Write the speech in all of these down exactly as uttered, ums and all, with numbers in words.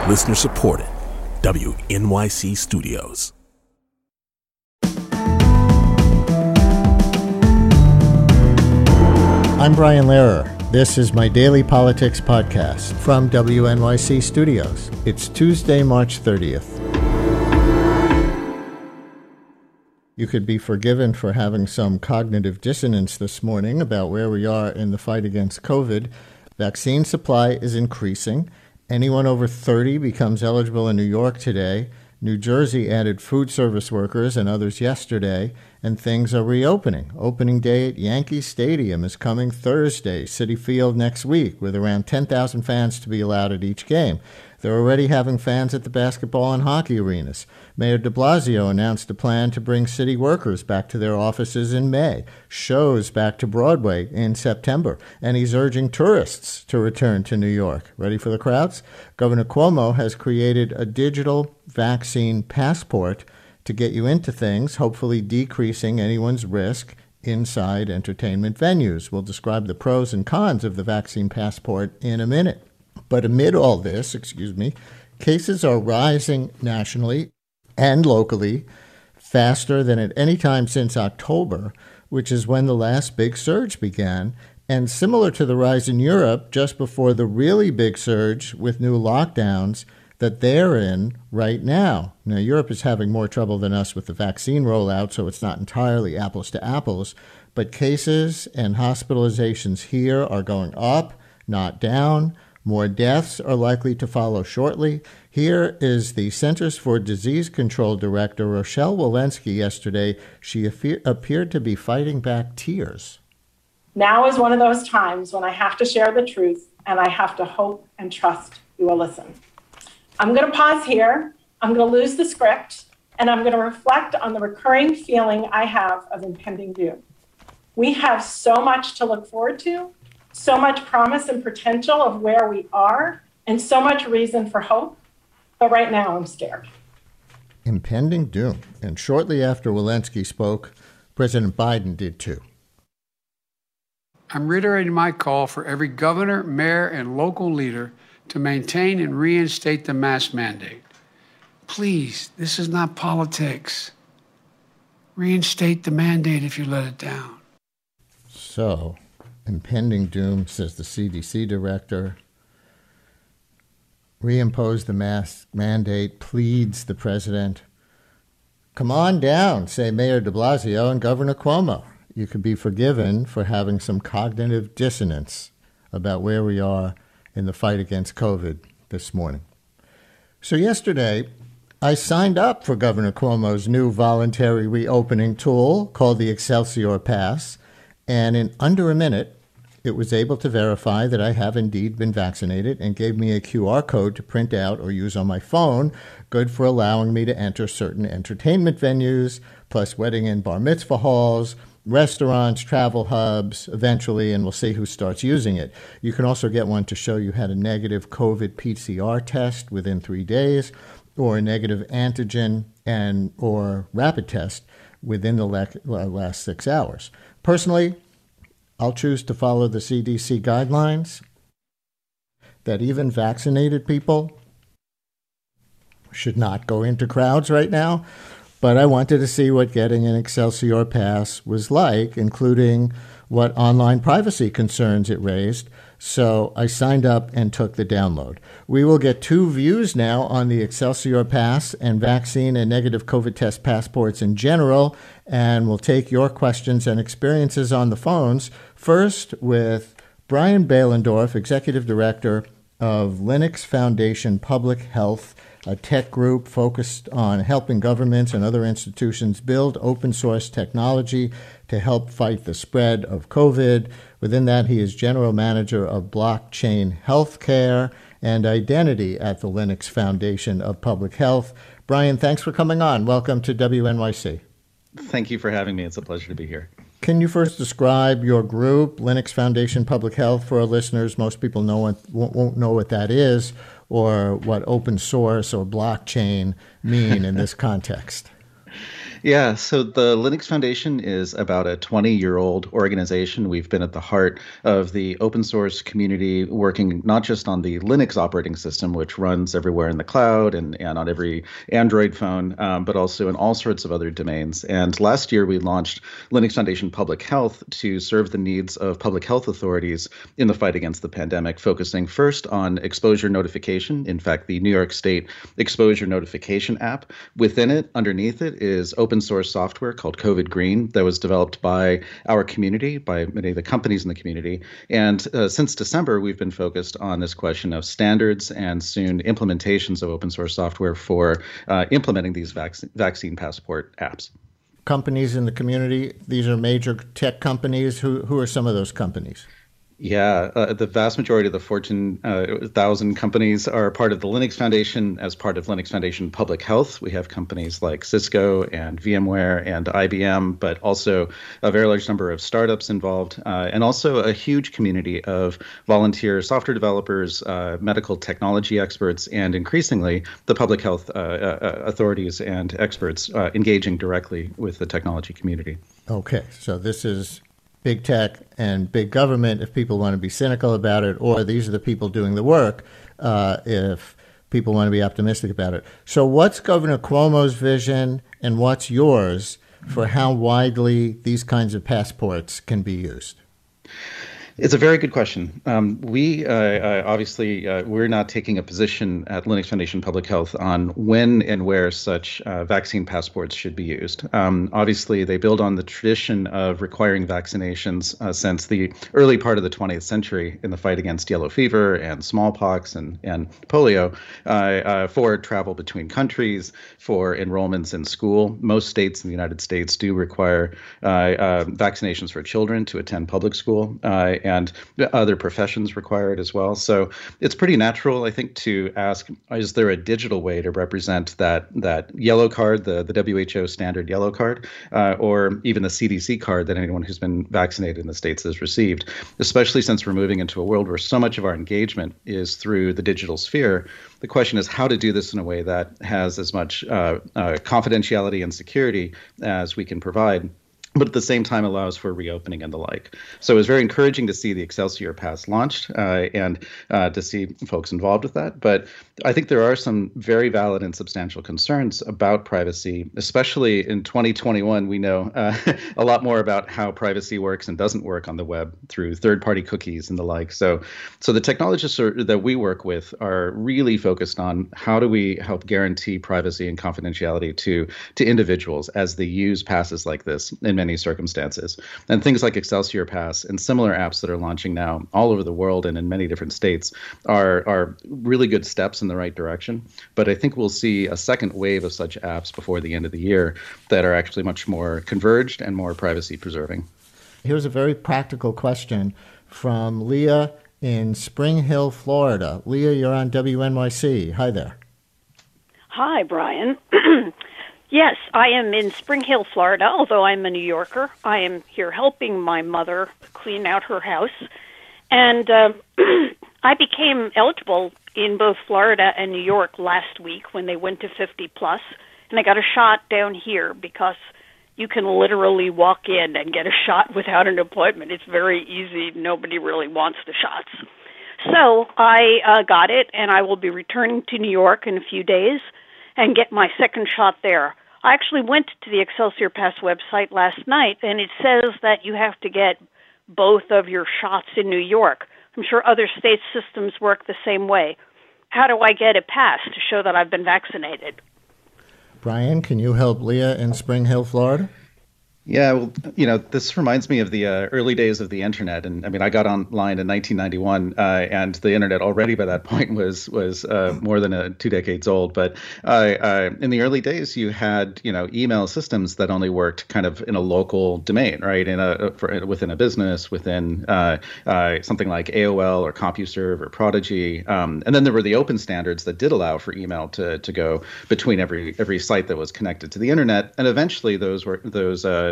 Listener supported. W N Y C Studios. I'm Brian Lehrer. This is my daily politics podcast from W N Y C Studios. It's Tuesday, March thirtieth. You could be forgiven for having some cognitive dissonance this morning about where we are in the fight against COVID. Vaccine supply is increasing. Anyone over thirty becomes eligible in New York today. New Jersey added food service workers and others yesterday, and things are reopening. Opening day at Yankee Stadium is coming Thursday, Citi Field next week, with around ten thousand fans to be allowed at each game. They're already having fans at the basketball and hockey arenas. Mayor de Blasio announced a plan to bring city workers back to their offices in May, shows back to Broadway in September, and he's urging tourists to return to New York. Ready for the crowds? Governor Cuomo has created a digital vaccine passport to get you into things, hopefully decreasing anyone's risk inside entertainment venues. We'll describe the pros and cons of the vaccine passport in a minute. But amid all this, excuse me, cases are rising nationally and locally faster than at any time since October, which is when the last big surge began, and similar to the rise in Europe just before the really big surge with new lockdowns that they're in right now. Now, Europe is having more trouble than us with the vaccine rollout, so it's not entirely apples to apples, but cases and hospitalizations here are going up, not down. More deaths are likely to follow shortly. Here is the Centers for Disease Control Director, Rochelle Walensky, yesterday. She affe- appeared to be fighting back tears. Now is one of those times when I have to share the truth, and I have to hope and trust you will listen. I'm going to pause here. I'm going to lose the script, and I'm going to reflect on the recurring feeling I have of impending doom. We have so much to look forward to, so much promise and potential of where we are, and so much reason for hope. But right now, I'm scared. Impending doom. And shortly after Walensky spoke, President Biden did too. I'm reiterating my call for every governor, mayor, and local leader to maintain and reinstate the mask mandate. Please, this is not politics. Reinstate the mandate if you let it down. So, impending doom, says the C D C director. Reimpose the mask mandate, pleads the president. Come on down, say Mayor de Blasio and Governor Cuomo. You could be forgiven for having some cognitive dissonance about where we are in the fight against COVID this morning. So yesterday, I signed up for Governor Cuomo's new voluntary reopening tool called the Excelsior Pass, and in under a minute, it was able to verify that I have indeed been vaccinated and gave me a Q R code to print out or use on my phone, good for allowing me to enter certain entertainment venues, plus wedding and bar mitzvah halls, restaurants, travel hubs, eventually, and we'll see who starts using it. You can also get one to show you had a negative COVID P C R test within three days or a negative antigen and or rapid test within the last six hours. Personally, I'll choose to follow the C D C guidelines that even vaccinated people should not go into crowds right now. But I wanted to see what getting an Excelsior Pass was like, including what online privacy concerns it raised. So I signed up and took the download. We will get two views now on the Excelsior Pass and vaccine and negative COVID test passports in general, and we'll take your questions and experiences on the phones. First with Brian Behlendorf, Executive Director of Linux Foundation Public Health, a tech group focused on helping governments and other institutions build open source technology to help fight the spread of COVID. Within that, he is General Manager of Blockchain Healthcare and Identity at the Linux Foundation of Public Health. Brian, thanks for coming on. Welcome to W N Y C. Thank you for having me. It's a pleasure to be here. Can you first describe your group, Linux Foundation Public Health, for our listeners? Most people know what, won't know what that is, or what open source or blockchain mean in this context. Yeah, so the Linux Foundation is about a twenty-year-old organization. We've been at the heart of the open source community, working not just on the Linux operating system, which runs everywhere in the cloud and, and on every Android phone, um, but also in all sorts of other domains. And last year, we launched Linux Foundation Public Health to serve the needs of public health authorities in the fight against the pandemic, focusing first on exposure notification. In fact, the New York State Exposure Notification app. Within it, underneath it, is open source software called COVID Green that was developed by our community, by many of the companies in the community. And uh, since December, we've been focused on this question of standards and soon implementations of open source software for uh, implementing these vac- vaccine passport apps. Companies in the community, these are major tech companies. Who, who are some of those companies? Yeah, uh, the vast majority of the Fortune uh, one thousand companies are part of the Linux Foundation. As part of Linux Foundation Public Health, we have companies like Cisco and VMware and I B M, but also a very large number of startups involved, uh, and also a huge community of volunteer software developers, uh, medical technology experts, and increasingly the public health uh, uh, authorities and experts uh, engaging directly with the technology community. Okay, so this is big tech and big government if people want to be cynical about it, or these are the people doing the work uh, if people want to be optimistic about it. So what's Governor Cuomo's vision and what's yours for how widely these kinds of passports can be used? It's a very good question. Um, we uh, uh, obviously, uh, we're not taking a position at Linux Foundation Public Health on when and where such uh, vaccine passports should be used. Um, obviously, they build on the tradition of requiring vaccinations uh, since the early part of the twentieth century in the fight against yellow fever and smallpox and, and polio uh, uh, for travel between countries, for enrollments in school. Most states in the United States do require uh, uh, vaccinations for children to attend public school. Uh, and other professions require it as well. So it's pretty natural, I think, to ask, is there a digital way to represent that that yellow card, the, the W H O standard yellow card, uh, or even the C D C card that anyone who's been vaccinated in the States has received, especially since we're moving into a world where so much of our engagement is through the digital sphere. The question is how to do this in a way that has as much uh, uh, confidentiality and security as we can provide, but at the same time allows for reopening and the like. So it was very encouraging to see the Excelsior Pass launched uh, and uh, to see folks involved with that. But I think there are some very valid and substantial concerns about privacy, especially in twenty twenty-one. We know uh, a lot more about how privacy works and doesn't work on the web through third-party cookies and the like. So, so the technologists are, that we work with are really focused on how do we help guarantee privacy and confidentiality to, to individuals as they use passes like this in many circumstances. And things like Excelsior Pass and similar apps that are launching now all over the world and in many different states are, are really good steps in the right direction. But I think we'll see a second wave of such apps before the end of the year that are actually much more converged and more privacy preserving. Here's a very practical question from Leah in Spring Hill, Florida. Leah, you're on W N Y C. Hi there. Hi, Brian. Yes, I am in Spring Hill, Florida, although I'm a New Yorker. I am here helping my mother clean out her house. And uh, I became eligible in both Florida and New York last week when they went to fifty plus, and I got a shot down here because you can literally walk in and get a shot without an appointment. It's very easy. Nobody really wants the shots. So I uh, got it, and I will be returning to New York in a few days and get my second shot there. I actually went to the Excelsior Pass website last night, and it says that you have to get both of your shots in New York. I'm sure other state systems work the same way. How do I get a pass to show that I've been vaccinated? Brian, can you help Leah in Spring Hill, Florida? Yeah, well, you know, this reminds me of the uh, early days of the internet. And I mean, I got online in nineteen ninety-one, uh, and the internet already by that point was was uh, more than a, two decades old. But uh, uh, in the early days, you had, you know, email systems that only worked kind of in a local domain, right? In a for, within a business, within uh, uh, something like A O L or CompuServe or Prodigy. Um, and then there were the open standards that did allow for email to to go between every every site that was connected to the internet. And eventually, those were those uh,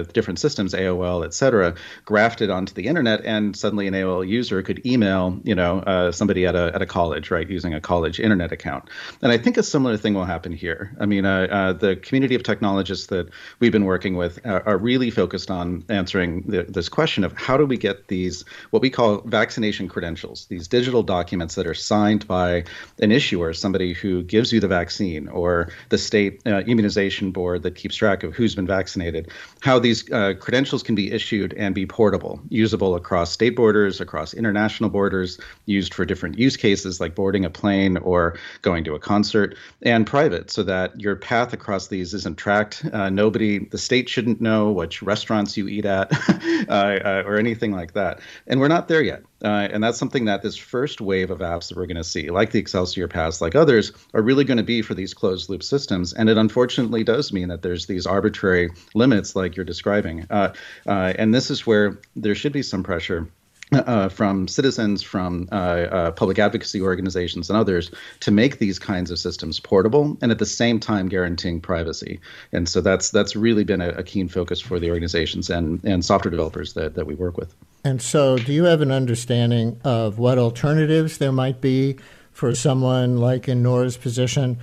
with different systems, A O L, et cetera, grafted onto the internet, and suddenly an A O L user could email, you know, uh, somebody at a at a college, right, using a college internet account. And I think a similar thing will happen here. I mean, uh, uh, the community of technologists that we've been working with are, are really focused on answering the, this question of how do we get these, what we call vaccination credentials, these digital documents that are signed by an issuer, somebody who gives you the vaccine, or the state uh, immunization board that keeps track of who's been vaccinated, how these uh, credentials can be issued and be portable, usable across state borders, across international borders, used for different use cases like boarding a plane or going to a concert, and private, so that your path across these isn't tracked. Uh, nobody, the state shouldn't know which restaurants you eat at uh, uh, or anything like that. And we're not there yet. Uh, and that's something that this first wave of apps that we're going to see, like the Excelsior Pass, like others, are really going to be for these closed loop systems. And it unfortunately does mean that there's these arbitrary limits like you're describing. Uh, uh, and this is where there should be some pressure Uh, from citizens, from uh, uh, public advocacy organizations and others to make these kinds of systems portable and at the same time guaranteeing privacy. And so that's that's really been a, a keen focus for the organizations and, and software developers that, that we work with. And so do you have an understanding of what alternatives there might be for someone like in Nora's position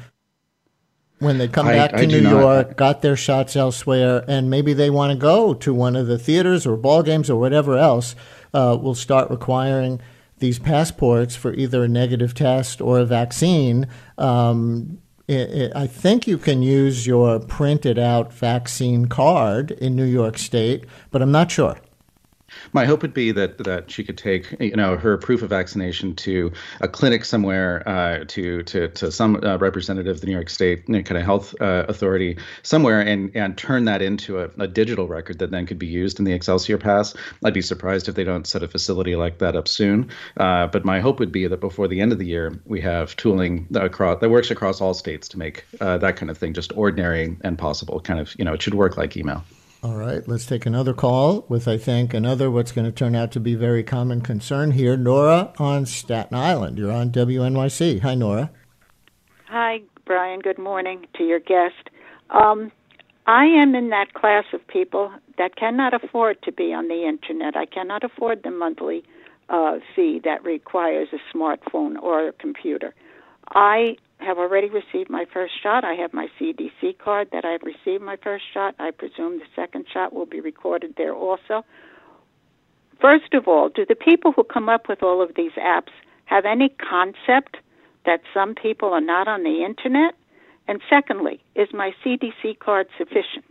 when they come back I, to I New York, not. got their shots elsewhere, and maybe they want to go to one of the theaters or ball games or whatever else? Uh, will start requiring these passports for either a negative test or a vaccine. Um, it, it, I think you can use your printed out vaccine card in New York State, but I'm not sure. My hope would be that that she could take, you know, her proof of vaccination to a clinic somewhere, uh, to to to some uh, representative of the New York State you know, kind of health uh, authority somewhere, and and turn that into a, a digital record that then could be used in the Excelsior Pass. I'd be surprised if they don't set a facility like that up soon. Uh, but my hope would be that before the end of the year, we have tooling across that works across all states to make uh, that kind of thing just ordinary and possible. Kind of, you know, it should work like email. All right, let's take another call with, I think, another what's going to turn out to be very common concern here. Nora on Staten Island. You're on W N Y C. Hi, Nora. Hi, Brian. Good morning to your guest. Um, I am in that class of people that cannot afford to be on the Internet. I cannot afford the monthly uh, fee that requires a smartphone or a computer. I have already received my first shot. I have my C D C card that I've received my first shot. I presume the second shot will be recorded there also. First of all, do the people who come up with all of these apps have any concept that some people are not on the Internet? And secondly, is my C D C card sufficient?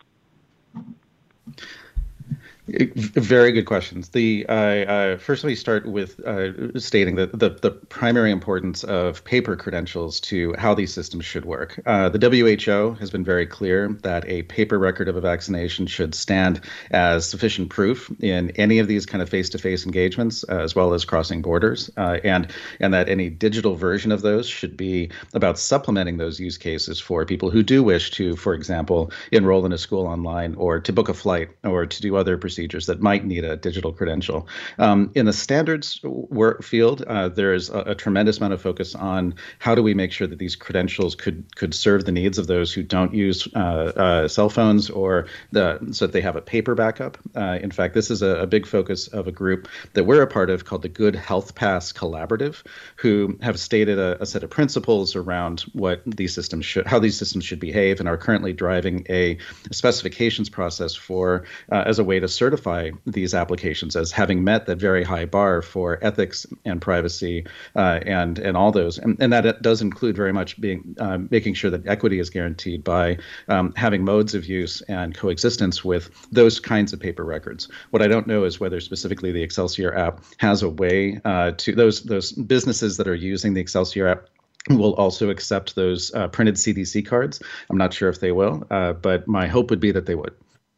Very good questions. The uh, uh, first, let me start with uh, stating that the, the primary importance of paper credentials to how these systems should work. Uh, the W H O has been very clear that a paper record of a vaccination should stand as sufficient proof in any of these kind of face-to-face engagements, uh, as well as crossing borders, uh, and and that any digital version of those should be about supplementing those use cases for people who do wish to, for example, enroll in a school online or to book a flight or to do other procedures that might need a digital credential. Um, in the standards work field, uh, there's a, a tremendous amount of focus on how do we make sure that these credentials could could serve the needs of those who don't use uh, uh, cell phones or the so that they have a paper backup. Uh, in fact, this is a, a big focus of a group that we're a part of called the Good Health Pass Collaborative, who have stated a, a set of principles around what these systems should, how these systems should behave, and are currently driving a, a specifications process for uh, as a way to certify these applications as having met that very high bar for ethics and privacy uh, and and all those. And, and that it does include very much being uh, making sure that equity is guaranteed by um, having modes of use and coexistence with those kinds of paper records. What I don't know is whether specifically the Excelsior app has a way uh, to those those businesses that are using the Excelsior app will also accept those uh, printed C D C cards. I'm not sure if they will, uh, but my hope would be that they would.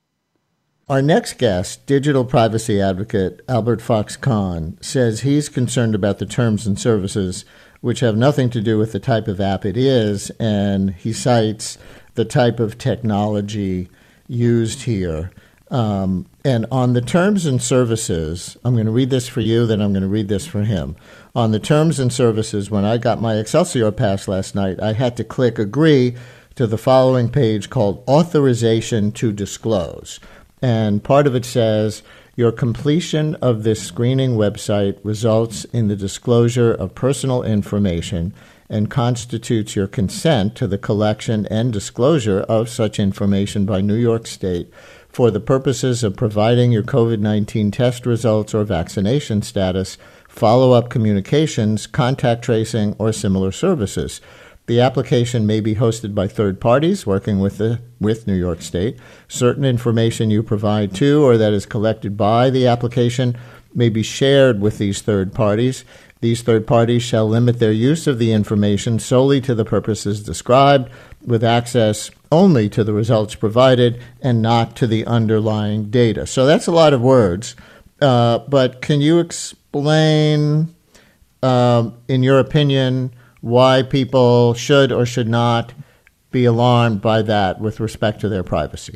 Our next guest, digital privacy advocate Albert Fox-Cahn, says he's concerned about the terms and services, which have nothing to do with the type of app it is, and he cites the type of technology used here. Um, and on the terms and services, I'm going to read this for you, then I'm going to read this for him. On the terms and services, when I got my Excelsior Pass last night, I had to click agree to the following page called Authorization to Disclose. And part of it says, your completion of this screening website results in the disclosure of personal information and constitutes your consent to the collection and disclosure of such information by New York State for the purposes of providing your COVID nineteen test results or vaccination status, follow-up communications, contact tracing, or similar services. The application may be hosted by third parties working with the with New York State. Certain information you provide to or that is collected by the application may be shared with these third parties. These third parties shall limit their use of the information solely to the purposes described, with access only to the results provided and not to the underlying data. So that's a lot of words. Uh, but can you explain, um, in your opinion, why people should or should not be alarmed by that with respect to their privacy?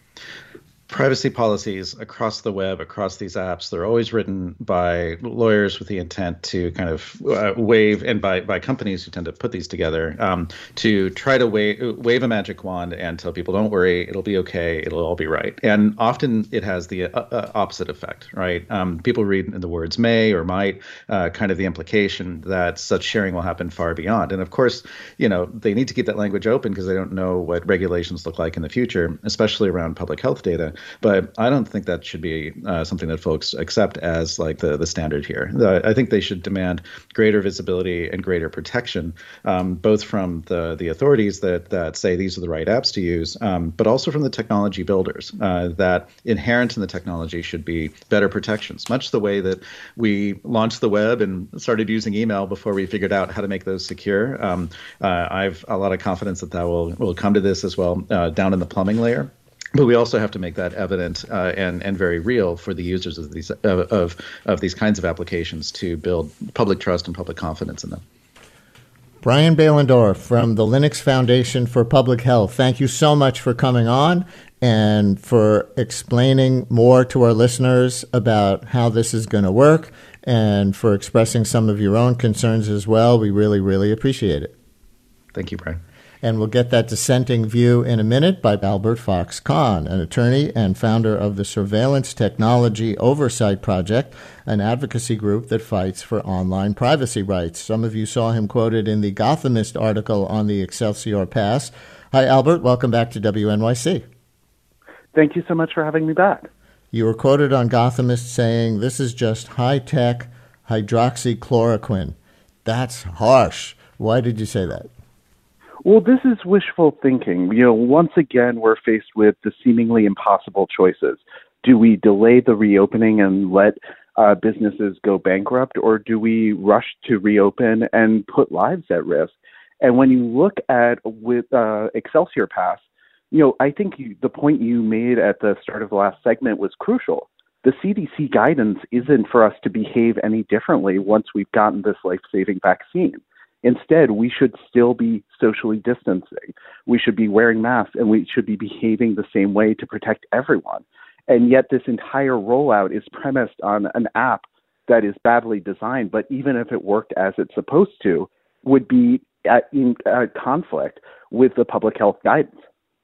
Privacy policies across the web, across these apps, they're always written by lawyers with the intent to kind of uh, wave, and by, by companies who tend to put these together, um, to try to wave, wave a magic wand and tell people, don't worry, it'll be okay, it'll all be right. And often it has the uh, uh, opposite effect, right? Um, people read in the words may or might, uh, kind of the implication that such sharing will happen far beyond. And of course, you know, they need to keep that language open because they don't know what regulations look like in the future, especially around public health data. But I don't think that should be uh, something that folks accept as like the, the standard here. The, I think they should demand greater visibility and greater protection, um, both from the, the authorities that, that say these are the right apps to use, um, but also from the technology builders, uh, that inherent in the technology should be better protections, much the way that we launched the web and started using email before we figured out how to make those secure. Um, uh, I've a lot of confidence that that will, will come to this as well uh, down in the plumbing layer. But we also have to make that evident uh, and and very real for the users of these of, of of these kinds of applications to build public trust and public confidence in them. Brian Behlendorf from the Linux Foundation for Public Health, thank you so much for coming on and for explaining more to our listeners about how this is going to work and for expressing some of your own concerns as well. We really, really appreciate it. Thank you, Brian. And we'll get that dissenting view in a minute by Albert Fox Cahn, an attorney and founder of the Surveillance Technology Oversight Project, an advocacy group that fights for online privacy rights. Some of you saw him quoted in the Gothamist article on the Excelsior Pass. Hi, Albert. Welcome back to W N Y C. Thank you so much for having me back. You were quoted on Gothamist saying, this is just high-tech hydroxychloroquine. That's harsh. Why did you say that? Well, this is wishful thinking. You know, once again, we're faced with the seemingly impossible choices. Do we delay the reopening and let uh, businesses go bankrupt, or do we rush to reopen and put lives at risk? And when you look at with uh, Excelsior Pass, you know, I think you, the point you made at the start of the last segment was crucial. The C D C guidance isn't for us to behave any differently once we've gotten this life-saving vaccine. Instead, we should still be socially distancing. We should be wearing masks, and we should be behaving the same way to protect everyone. And yet this entire rollout is premised on an app that is badly designed, but even if it worked as it's supposed to, would be at, in at conflict with the public health guidance.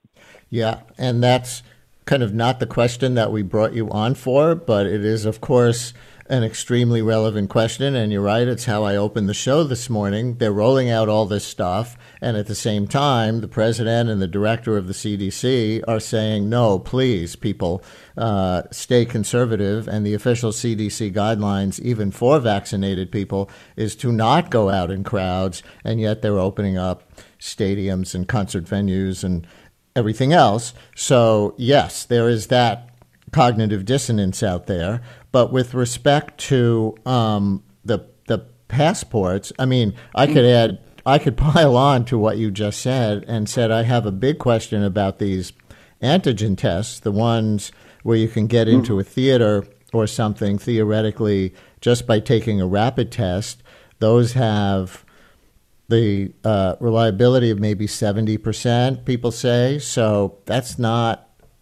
Yeah, and that's kind of not the question that we brought you on for, but it is, of course, an extremely relevant question, and you're right, it's how I opened the show this morning. They're rolling out all this stuff, and at the same time, the president and the director of the C D C are saying, no, please, people, uh, stay conservative, and the official C D C guidelines, even for vaccinated people, is to not go out in crowds, and yet they're opening up stadiums and concert venues and everything else. So, yes, there is that cognitive dissonance out there. But with respect to um, the the passports, I mean, I could add, I could pile on to what you just said and said I have a big question about these antigen tests, the ones where you can get into a theater or something theoretically just by taking a rapid test. Those have the uh, reliability of maybe seventy percent, people say. So that's not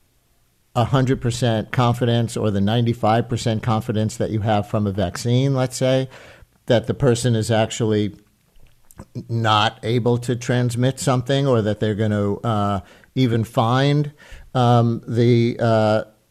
one hundred percent confidence, or the ninety-five percent confidence that you have from a vaccine, let's say, that the person is actually not able to transmit something, or that they're going to uh, even find um, the uh,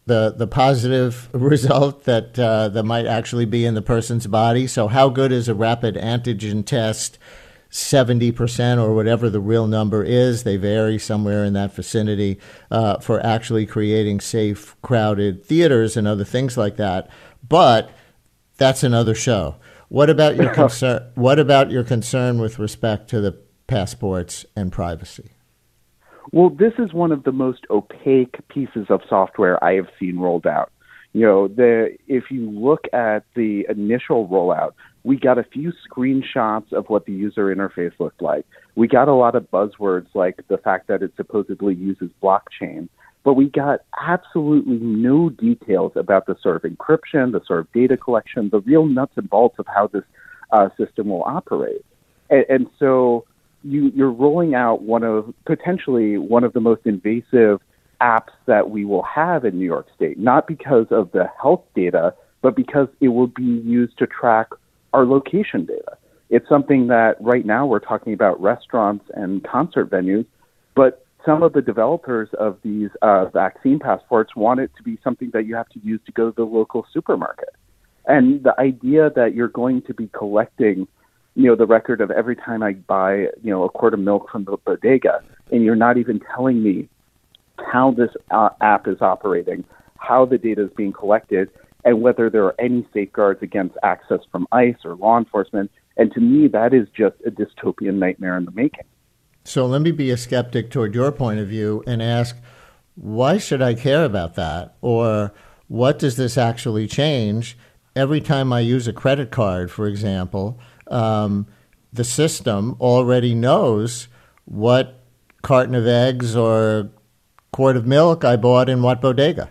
the the positive result that uh, that might actually be in the person's body. So how good is a rapid antigen test? seventy percent or whatever the real number is. They vary somewhere in that vicinity uh, for actually creating safe, crowded theaters and other things like that. But that's another show. What about your concern? What about your concern with respect to the passports and privacy? Well, this is one of the most opaque pieces of software I have seen rolled out. You know, the if you look at the initial rollout, we got a few screenshots of what the user interface looked like. We got a lot of buzzwords like the fact that it supposedly uses blockchain, but we got absolutely no details about the sort of encryption, the sort of data collection, the real nuts and bolts of how this uh, system will operate. And, and so you, you're rolling out one of potentially one of the most invasive apps that we will have in New York State, not because of the health data, but because it will be used to track our location data. It's something that right now we're talking about restaurants and concert venues, but some of the developers of these uh, vaccine passports want it to be something that you have to use to go to the local supermarket. And the idea that you're going to be collecting, you know, the record of every time I buy, you know, a quart of milk from the bodega, and you're not even telling me how this uh, app is operating, how the data is being collected, and whether there are any safeguards against access from ICE or law enforcement. And to me, that is just a dystopian nightmare in the making. So let me be a skeptic toward your point of view and ask, why should I care about that? Or what does this actually change? Every time I use a credit card, for example, um, the system already knows what carton of eggs or quart of milk I bought in what bodega.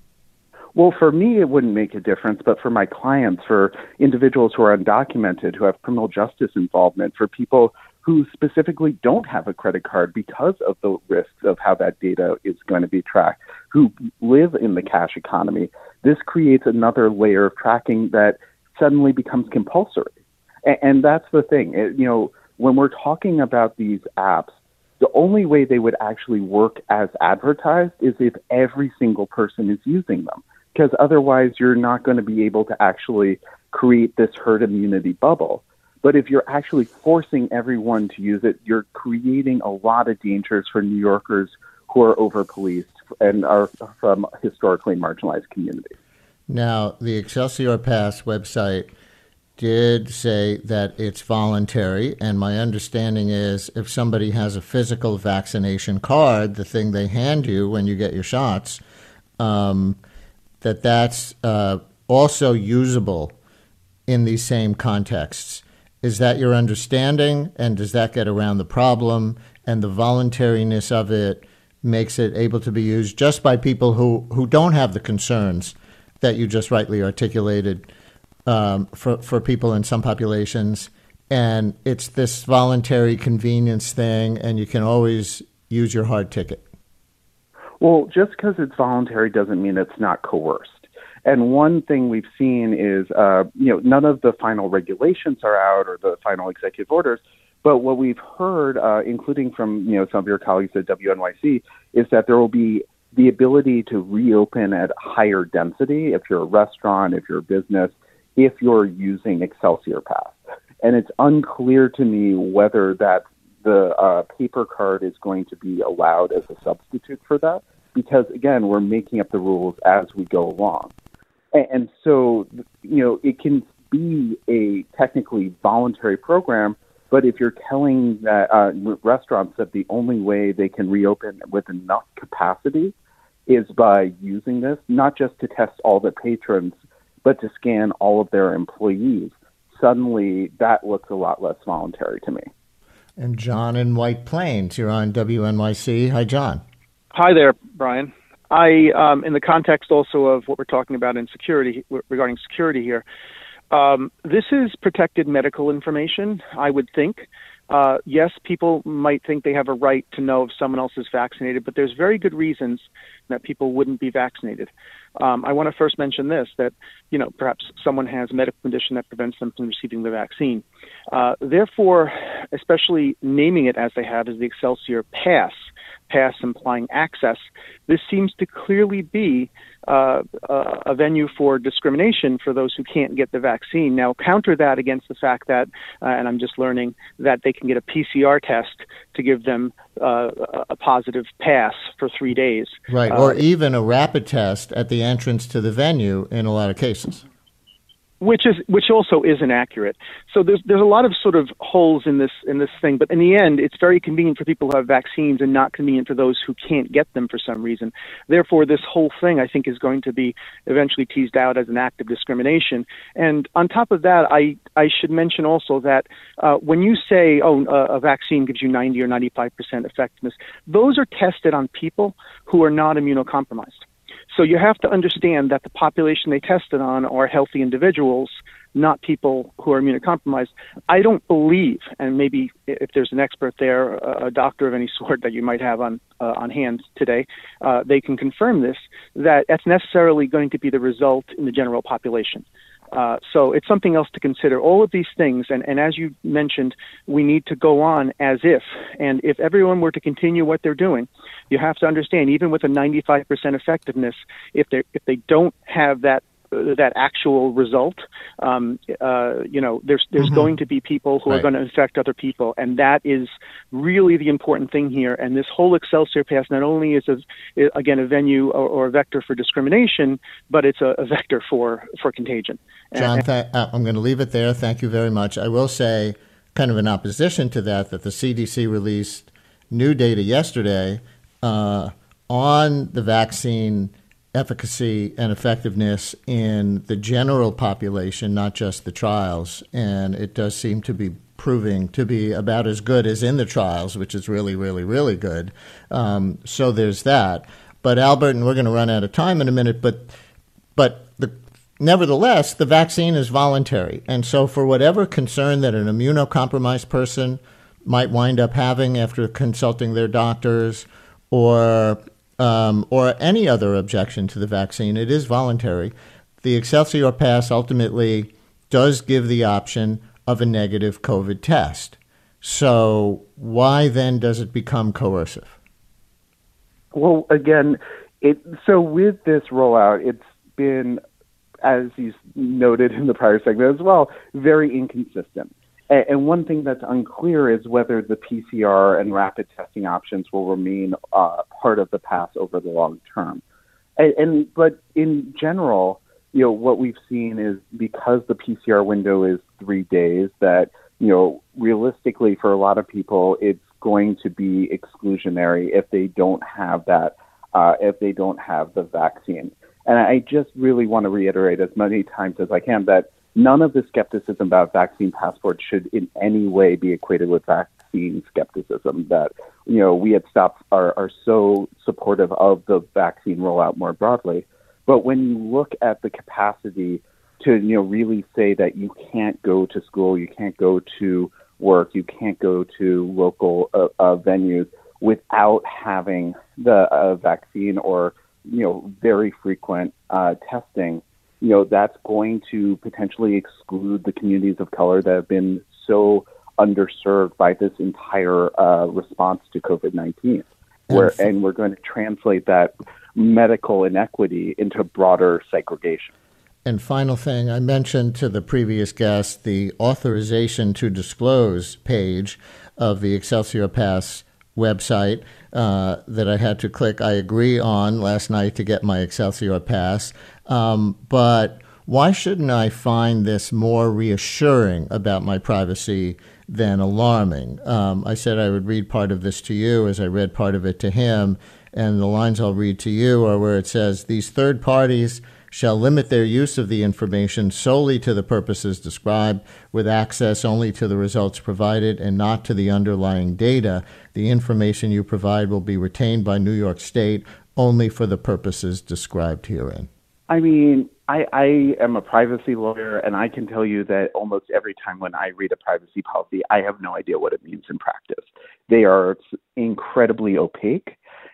Well, for me, it wouldn't make a difference, but for my clients, for individuals who are undocumented, who have criminal justice involvement, for people who specifically don't have a credit card because of the risks of how that data is going to be tracked, who live in the cash economy, this creates another layer of tracking that suddenly becomes compulsory. And, and that's the thing. It, you know, when we're talking about these apps, the only way they would actually work as advertised is if every single person is using them. Because otherwise you're not going to be able to actually create this herd immunity bubble. But if you're actually forcing everyone to use it, you're creating a lot of dangers for New Yorkers who are over-policed and are from historically marginalized communities. Now, the Excelsior Pass website did say that it's voluntary, and my understanding is if somebody has a physical vaccination card, the thing they hand you when you get your shots, um, that that's uh, also usable in these same contexts. Is that your understanding, and does that get around the problem, and the voluntariness of it makes it able to be used just by people who, who don't have the concerns that you just rightly articulated um, for, for people in some populations, and it's this voluntary convenience thing, and you can always use your hard ticket? Well, just because it's voluntary doesn't mean it's not coerced. And one thing we've seen is, uh, you know, none of the final regulations are out or the final executive orders, but what we've heard, uh, including from, you know, some of your colleagues at W N Y C, is that there will be the ability to reopen at higher density if you're a restaurant, if you're a business, if you're using Excelsior Pass. And it's unclear to me whether that the uh, paper card is going to be allowed as a substitute for that, because, again, we're making up the rules as we go along. And, and so, you know, it can be a technically voluntary program, but if you're telling that, uh, restaurants that the only way they can reopen with enough capacity is by using this, not just to test all the patrons, but to scan all of their employees, suddenly that looks a lot less voluntary to me. And John in White Plains, you're on W N Y C. Hi, John. Hi there, Brian. I, um, in the context also of what we're talking about in security, regarding security here, um, this is protected medical information, I would think. Uh, yes, people might think they have a right to know if someone else is vaccinated, but there's very good reasons that people wouldn't be vaccinated. Um, I want to first mention this, that, you know, perhaps someone has a medical condition that prevents them from receiving the vaccine. Uh, therefore, especially naming it as they have as the Excelsior Pass, pass implying access, this seems to clearly be uh, uh, a venue for discrimination for those who can't get the vaccine. Now, counter that against the fact that, uh, and I'm just learning, that they can get a P C R test to give them uh, a positive pass for three days. Right, uh, or even a rapid test at the entrance to the venue in a lot of cases. Which is which also is inaccurate. So there's there's a lot of sort of holes in this in this thing. But in the end, it's very convenient for people who have vaccines and not convenient for those who can't get them for some reason. Therefore, this whole thing, I think, is going to be eventually teased out as an act of discrimination. And on top of that, I I should mention also that uh, when you say, oh, a vaccine gives you ninety or ninety-five percent effectiveness, those are tested on people who are not immunocompromised. So you have to understand that the population they tested on are healthy individuals, not people who are immunocompromised. I don't believe, and maybe if there's an expert there, a doctor of any sort that you might have on uh, on hand today, uh, they can confirm this, that that's necessarily going to be the result in the general population. Uh, so it's something else to consider. All of these things, and, and as you mentioned, we need to go on as if, and if everyone were to continue what they're doing, you have to understand, even with a ninety-five percent effectiveness, if they if they don't have that uh, that actual result, um, uh, you know, there's there's mm-hmm. going to be people who right. are going to infect other people, and that is really the important thing here. And this whole Excelsior Pass not only is, a, again, a venue or, or a vector for discrimination, but it's a, a vector for, for contagion. John, th- I'm going to leave it there. Thank you very much. I will say, kind of in opposition to that, that the C D C released new data yesterday uh, on the vaccine efficacy and effectiveness in the general population, not just the trials. And it does seem to be proving to be about as good as in the trials, which is really, really, really good. Um, so there's that. But Albert, and we're going to run out of time in a minute, but but the nevertheless, the vaccine is voluntary. And so for whatever concern that an immunocompromised person might wind up having after consulting their doctors or um, or any other objection to the vaccine, it is voluntary. The Excelsior Pass ultimately does give the option of a negative COVID test. So why then does it become coercive? Well, again, it so with this rollout, it's been, as you noted in the prior segment as well, very inconsistent. And one thing that's unclear is whether the P C R and rapid testing options will remain uh, part of the pass over the long term. And, and but in general, you know, what we've seen is because the P C R window is three days, that, you know, realistically for a lot of people, it's going to be exclusionary if they don't have that, uh, if they don't have the vaccine. And I just really want to reiterate as many times as I can that none of the skepticism about vaccine passports should in any way be equated with vaccine skepticism. That, you know, we at STOP are, are so supportive of the vaccine rollout more broadly. But when you look at the capacity to, you know, really say that you can't go to school, you can't go to work, you can't go to local uh, uh, venues without having the uh, vaccine or, you know, very frequent uh, testing, you know, that's going to potentially exclude the communities of color that have been so underserved by this entire uh, response to COVID nineteen. Where, and we're going to translate that medical inequity into broader segregation. And final thing, I mentioned to the previous guest the authorization to disclose page of the Excelsior Pass website uh, that I had to click I agree on last night to get my Excelsior Pass. Um, but why shouldn't I find this more reassuring about my privacy than alarming? Um, I said I would read part of this to you as I read part of it to him. And the lines I'll read to you are where it says, these third parties shall limit their use of the information solely to the purposes described, with access only to the results provided and not to the underlying data. The information you provide will be retained by New York State only for the purposes described herein. I mean, I, I am a privacy lawyer, and I can tell you that almost every time when I read a privacy policy, I have no idea what it means in practice. They are incredibly opaque.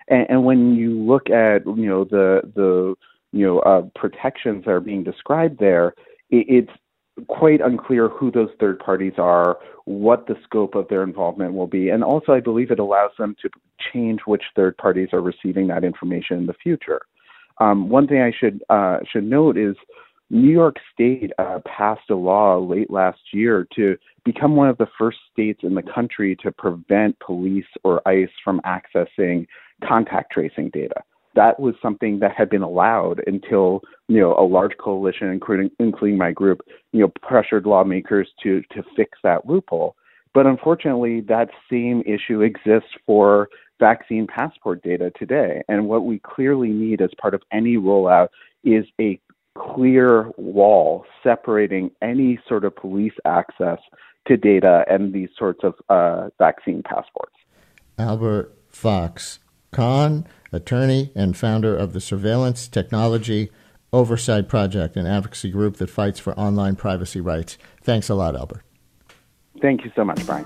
And, and when you look at, you know, the the you know uh, protections that are being described there, it, it's quite unclear who those third parties are, what the scope of their involvement will be, and also I believe it allows them to change which third parties are receiving that information in the future. Um, one thing I should uh, should note is New York State uh, passed a law late last year to become one of the first states in the country to prevent police or ICE from accessing contact tracing data. That was something that had been allowed until, you know, a large coalition, including including my group, you know, pressured lawmakers to to fix that loophole. But unfortunately, that same issue exists for vaccine passport data today. And what we clearly need as part of any rollout is a clear wall separating any sort of police access to data and these sorts of uh, vaccine passports. Albert Fox Kahn, attorney and founder of the Surveillance Technology Oversight Project, an advocacy group that fights for online privacy rights. Thanks a lot, Albert. Thank you so much, Brian.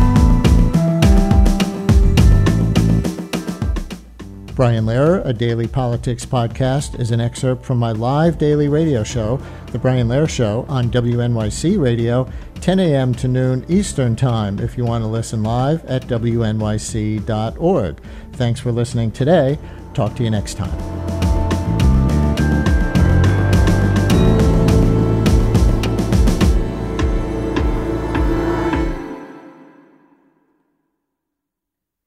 Brian Lehrer, a daily politics podcast, is an excerpt from my live daily radio show, The Brian Lehrer Show, on W N Y C Radio, ten a.m. to noon Eastern Time, if you want to listen live at W N Y C dot org. Thanks for listening today. Talk to you next time.